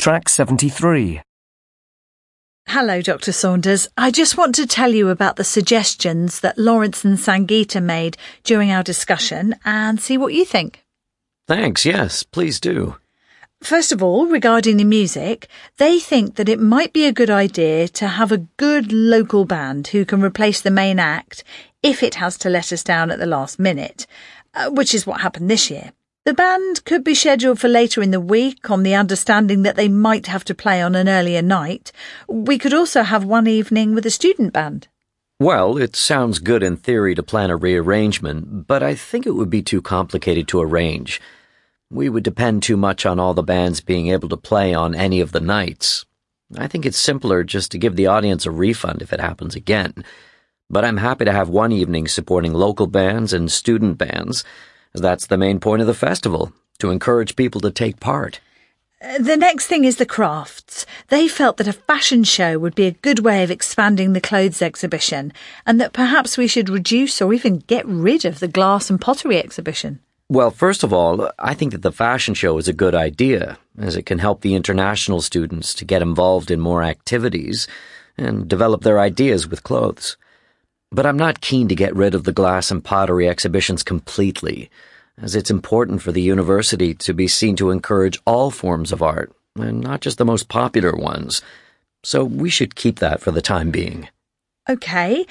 Track 73. Hello, Dr. Saunders. I just want to tell you about the suggestions that Lawrence and Sangeeta made during our discussion and see what you think. Thanks, yes, please do. First of all, regarding the music, they think that it might be a good idea to have a good local band who can replace the main act if it has to let us down at the last minute, which is what happened this year. The band could be scheduled for later in the week on the understanding that they might have to play on an earlier night. We could also have one evening with a student band. Well, it sounds good in theory to plan a rearrangement, but I think it would be too complicated to arrange. We would depend too much on all the bands being able to play on any of the nights. I think it's simpler just to give the audience a refund if it happens again. But I'm happy to have one evening supporting local bands and student bands, as that's the main point of the festival, to encourage people to take part. The next thing is the crafts. They felt that a fashion show would be a good way of expanding the clothes exhibition, and that perhaps we should reduce or even get rid of the glass and pottery exhibition. Well, first of all, I think that the fashion show is a good idea, as it can help the international students to get involved in more activities and develop their ideas with clothes. But I'm not keen to get rid of the glass and pottery exhibitions completely, as it's important for the university to be seen to encourage all forms of art, and not just the most popular ones. So we should keep that for the time being. OK.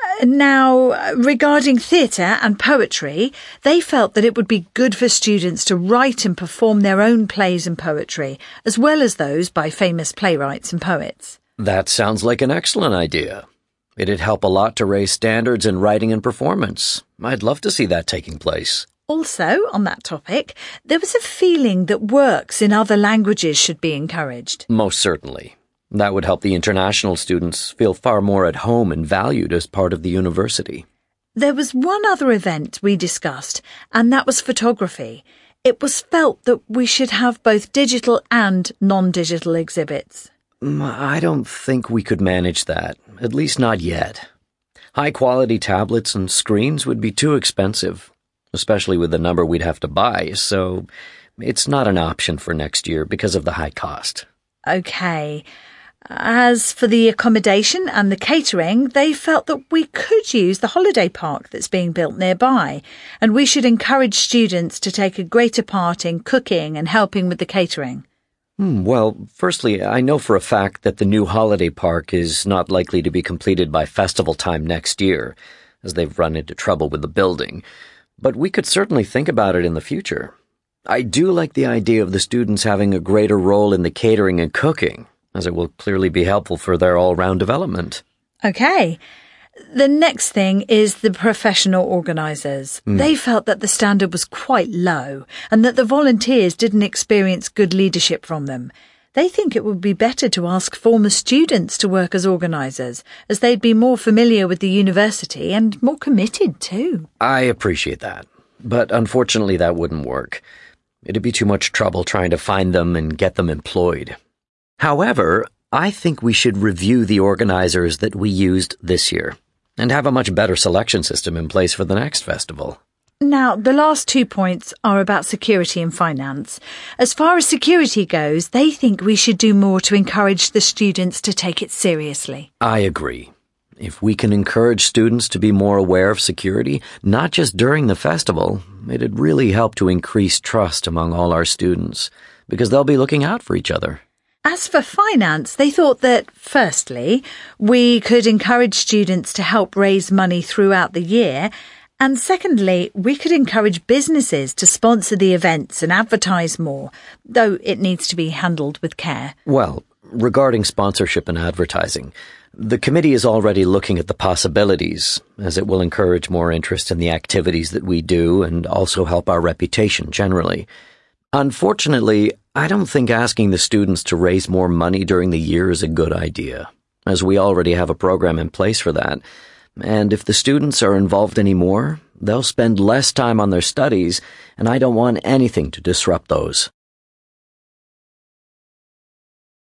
Now, regarding theatre and poetry, they felt that it would be good for students to write and perform their own plays and poetry, as well as those by famous playwrights and poets. That sounds like an excellent idea. It'd help a lot to raise standards in writing and performance. I'd love to see that taking place. Also, on that topic, there was a feeling that works in other languages should be encouraged. Most certainly. That would help the international students feel far more at home and valued as part of the university. There was one other event we discussed, and that was photography. It was felt that we should have both digital and non-digital exhibits. I don't think we could manage that, at least not yet. High-quality tablets and screens would be too expensive, especially with the number we'd have to buy, so it's not an option for next year because of the high cost. OK. As for the accommodation and the catering, they felt that we could use the holiday park that's being built nearby, and we should encourage students to take a greater part in cooking and helping with the catering. Well, firstly, I know for a fact that the new holiday park is not likely to be completed by festival time next year, as they've run into trouble with the building. But we could certainly think about it in the future. I do like the idea of the students having a greater role in the catering and cooking, as it will clearly be helpful for their all-round development. OK. The next thing is the professional organisers. They felt that the standard was quite low and that the volunteers didn't experience good leadership from them. They think it would be better to ask former students to work as organisers, as they'd be more familiar with the university and more committed too. I appreciate that, but unfortunately that wouldn't work. It'd be too much trouble trying to find them and get them employed. However, I think we should review the organisers that we used this year and have a much better selection system in place for the next festival. Now, the last 2 points are about security and finance. As far as security goes, they think we should do more to encourage the students to take it seriously. I agree. If we can encourage students to be more aware of security, not just during the festival, it'd really help to increase trust among all our students, because they'll be looking out for each other. As for finance, they thought that, firstly, we could encourage students to help raise money throughout the year, and secondly, we could encourage businesses to sponsor the events and advertise more, though it needs to be handled with care. Well, regarding sponsorship and advertising, the committee is already looking at the possibilities, as it will encourage more interest in the activities that we do and also help our reputation generally. Unfortunately, I don't think asking the students to raise more money during the year is a good idea, as we already have a program in place for that. And if the students are involved anymore, they'll spend less time on their studies, and I don't want anything to disrupt those.